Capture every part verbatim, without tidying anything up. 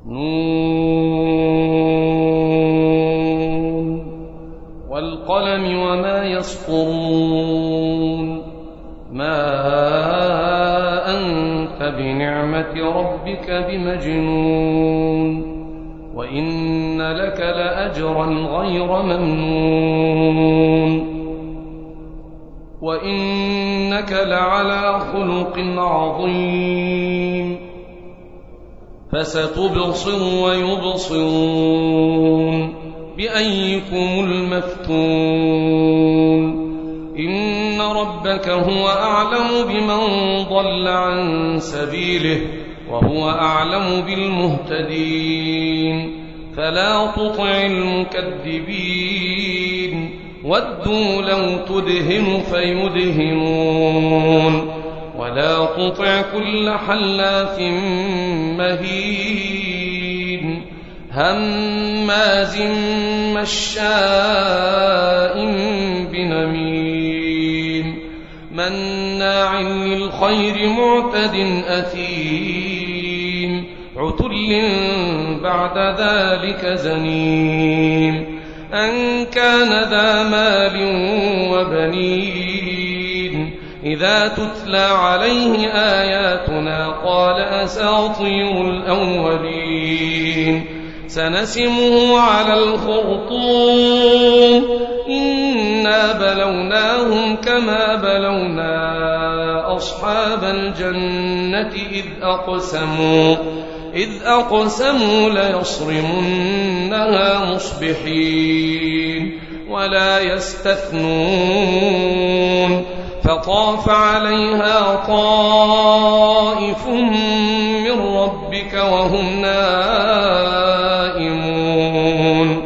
نون والقلم وما يسطرون ما أنت بنعمة ربك بمجنون وإن لك لأجرا غير ممنون وإنك لعلى خلق عظيم فستبصر ويبصرون بأيكم المفتون إن ربك هو أعلم بمن ضل عن سبيله وهو أعلم بالمهتدين فلا تطع المكذبين ودوا لو تدهن فيدهنون ولا تطع كل حلاف مهين هماز مشاء بنميم مناع للخير معتد أثيم عتل بعد ذلك زنيم أن كان ذا مال وبنين إذا تتلى عليه آياتنا قال أساطير الأولين سنسمه على الخرطوم إنا بلوناهم كما بلونا أصحاب الجنة إذ أقسموا إذ أقسموا ليصرمنها مصبحين ولا يستثنون فطاف عليها طائف من ربك وهم نائمون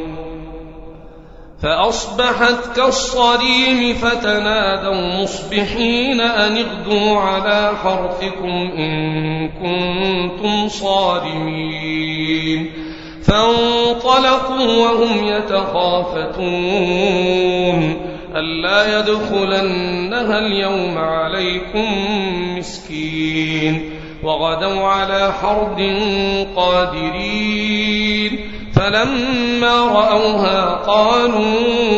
فأصبحت كالصريم فتنادوا مصبحين أن اغدوا على حرثكم إن كنتم صارمين فانطلقوا وهم يتخافتون ألا يدخلنها اليوم عليكم مسكين وغدوا على حرد قادرين فلما رأوها قالوا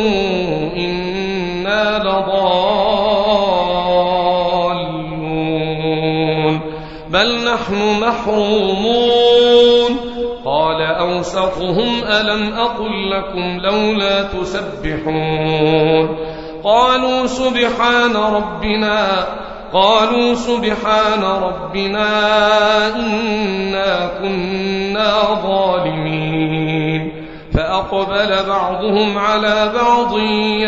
إنا لضالون بل نحن محرومون قال أوسطهم ألم أقل لكم لولا تسبحون قالوا سبحان ربنا قالوا سبحان ربنا إنا كنا ظالمين فأقبل بعضهم على بعض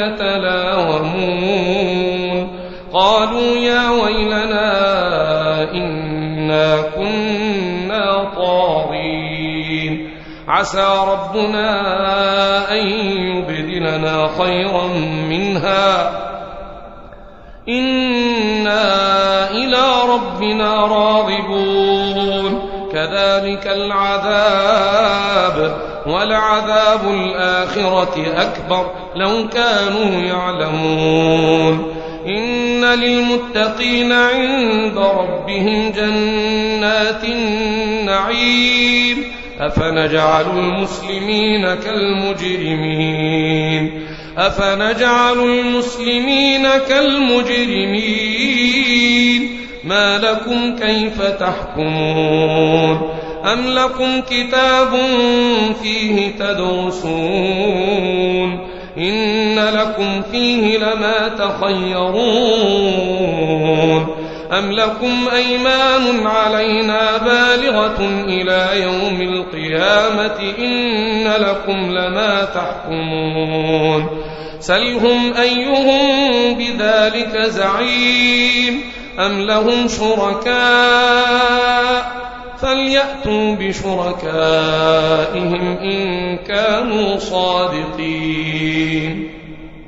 يتلاومون قالوا يا ويلنا إنا كنا طاغين عسى ربنا أن يبدلنا خيرا منها إنا إلى ربنا راغبون كذلك العذاب ولعذاب الآخرة أكبر لو كانوا يعلمون إن للمتقين عند ربهم جنات النعيم أفنجعل المسلمين كالمجرمين أفنجعل المسلمين كالمجرمين ما لكم كيف تحكمون أم لكم كتاب فيه تدرسون إن لكم فيه لما تخيرون أم لكم أيمان علينا بالغة إلى يوم القيامة إن لكم لما تحكمون سلهم أيهم بذلك زعيم أم لهم شركاء فليأتوا بشركائهم إن كانوا صادقين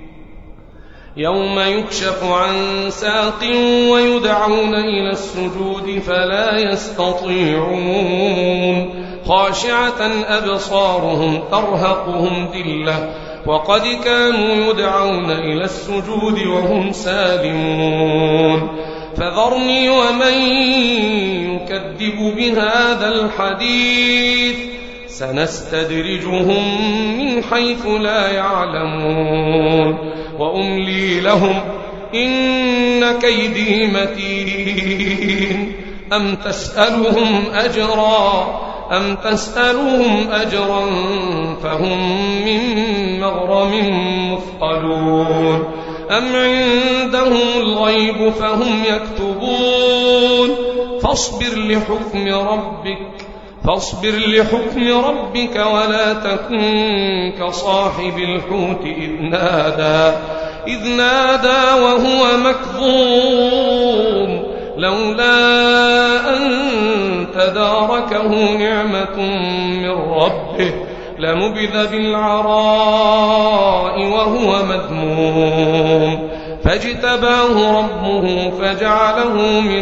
يوم يكشف عن ساق ويدعون إلى السجود فلا يستطيعون خاشعة أبصارهم ترهقهم ذلة وقد كانوا يدعون إلى السجود وهم سالمون فذرني ومن يكذب بهذا الحديث سنستدرجهم من حيث لا يعلمون وأملي لهم إن كيدي متين أم تسألهم أجرا أم تسألهم أجرا فهم من مغرم مثقلون أم عندهم الغيب فهم يكتبون فاصبر لحكم ربك فاصبر لحكم ربك ولا تكن كصاحب الحوت إذ نادى إذ نادى وهو مكظوم لولا أن تداركه نعمة من ربه لنبذ بالعراء وهو مذموم فاجتباه ربه فجعله من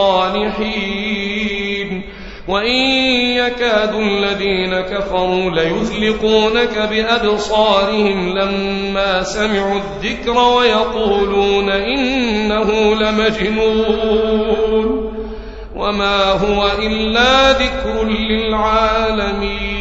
الصالحين وإن يكاد الذين كفروا ليزلقونك بأبصارهم لما سمعوا الذكر ويقولون إنه لمجنون وما هو إلا ذكر للعالمين